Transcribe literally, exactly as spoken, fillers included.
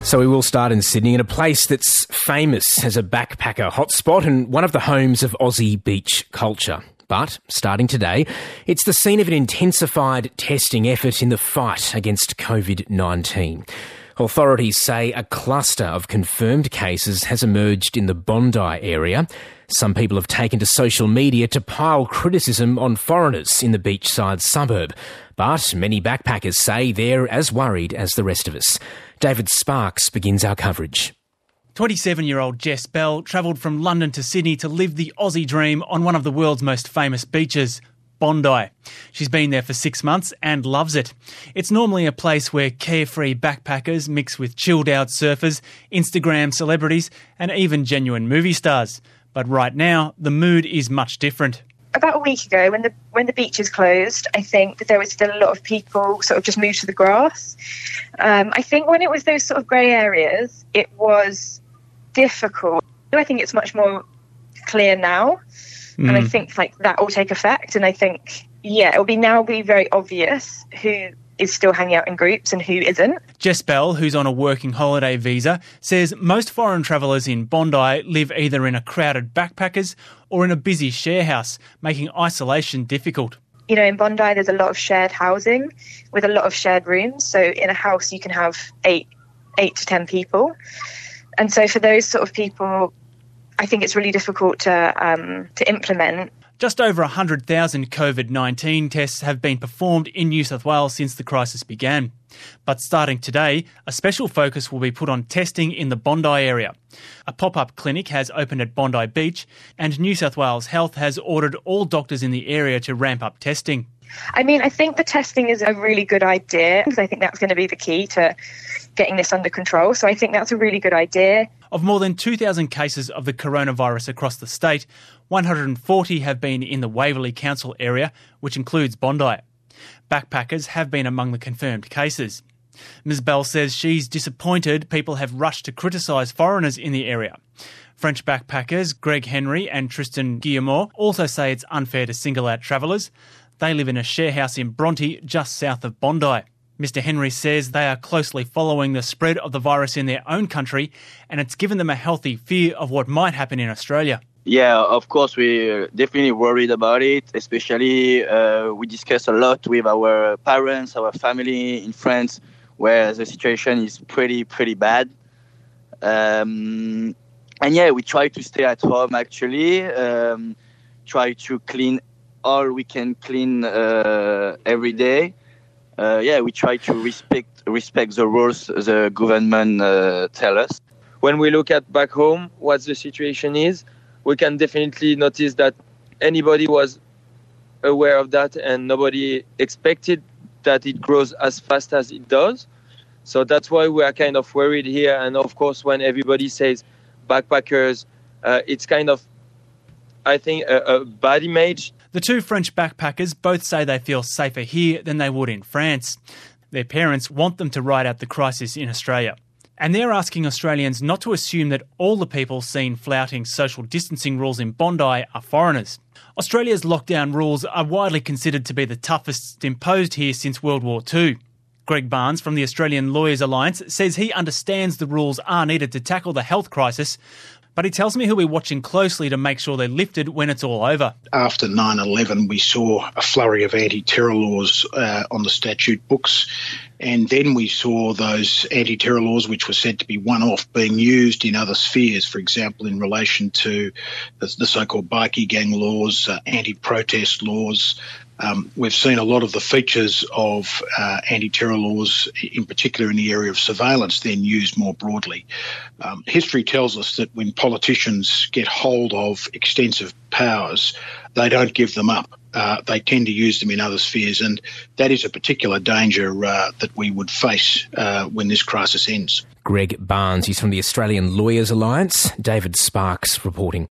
So we will start in Sydney, in a place that's famous as a backpacker hotspot and one of the homes of Aussie beach culture. But, starting today, it's the scene of an intensified testing effort in the fight against covid nineteen. Authorities say a cluster of confirmed cases has emerged in the Bondi area. Some people have taken to social media to pile criticism on foreigners in the beachside suburb. But many backpackers say they're as worried as the rest of us. David Sparks begins our coverage. twenty-seven-year-old Jess Bell travelled from London to Sydney to live the Aussie dream on one of the world's most famous beaches, Bondi. She's been there for six months and loves it. It's normally a place where carefree backpackers mix with chilled-out surfers, Instagram celebrities and even genuine movie stars. But right now, the mood is much different. About a week ago, when the when the beaches closed, I think that there was still a lot of people sort of just moved to the grass. Um, I think when it was those sort of grey areas, it was difficult. I think it's much more clear now, mm. and I think like that will take effect. And I think, yeah, it will be now be very obvious who is still hanging out in groups and who isn't. Jess Bell, who's on a working holiday visa, says most foreign travellers in Bondi live either in a crowded backpackers or in a busy share house, making isolation difficult. You know, in Bondi there's a lot of shared housing with a lot of shared rooms. So in a house you can have eight, eight to ten people. And so for those sort of people, I think it's really difficult to um, to implement. Just over one hundred thousand covid nineteen tests have been performed in New South Wales since the crisis began. But starting today, a special focus will be put on testing in the Bondi area. A pop-up clinic has opened at Bondi Beach, and New South Wales Health has ordered all doctors in the area to ramp up testing. I mean, I think the testing is a really good idea, because I think that's going to be the key to getting this under control. So I think that's a really good idea. Of more than two thousand cases of the coronavirus across the state, one hundred forty have been in the Waverley Council area, which includes Bondi. Backpackers have been among the confirmed cases. Miz Bell says she's disappointed people have rushed to criticise foreigners in the area. French backpackers Greg Henry and Tristan Guillemot also say it's unfair to single out travellers. They live in a share house in Bronte, just south of Bondi. Mister Henry says they are closely following the spread of the virus in their own country, and it's given them a healthy fear of what might happen in Australia. Yeah, of course, we're definitely worried about it, especially uh, we discuss a lot with our parents, our family in France, where the situation is pretty, pretty bad. Um, and yeah, we try to stay at home, actually, um, try to clean all we can clean uh, every day. Uh, yeah, we try to respect respect the rules the government uh, tell us. When we look at back home, what the situation is, we can definitely notice that anybody was aware of that and nobody expected that it grows as fast as it does. So that's why we are kind of worried here. And of course, when everybody says backpackers, uh, it's kind of, I think, a, a bad image. The two French backpackers both say they feel safer here than they would in France. Their parents want them to ride out the crisis in Australia. And they're asking Australians not to assume that all the people seen flouting social distancing rules in Bondi are foreigners. Australia's lockdown rules are widely considered to be the toughest imposed here since World War Two. Greg Barnes from the Australian Lawyers Alliance says he understands the rules are needed to tackle the health crisis, but he tells me he'll be watching closely to make sure they're lifted when it's all over. After nine eleven, we saw a flurry of anti-terror laws uh, on the statute books, and then we saw those anti-terror laws, which were said to be one-off, being used in other spheres, for example, in relation to the, the so-called bikie gang laws, uh, anti-protest laws. Um, we've seen a lot of the features of uh, anti-terror laws, in particular in the area of surveillance, then used more broadly. Um, history tells us that when politicians get hold of extensive powers, they don't give them up. Uh, they tend to use them in other spheres, and that is a particular danger uh, that we would face uh, when this crisis ends. Greg Barnes, he's from the Australian Lawyers Alliance. David Sparks reporting.